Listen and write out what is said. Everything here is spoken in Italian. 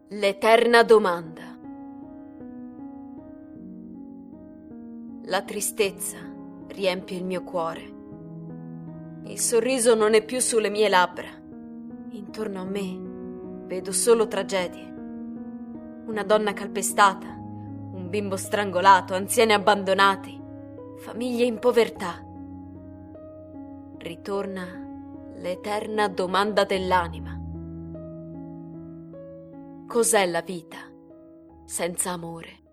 L'eterna domanda. La tristezza riempie il mio cuore. Il sorriso non è più sulle mie labbra. Intorno a me vedo solo tragedie. Una donna calpestata, un bimbo strangolato, anziani abbandonati, famiglie in povertà. Ritorna l'eterna domanda dell'anima. Cos'è la vita senza amore?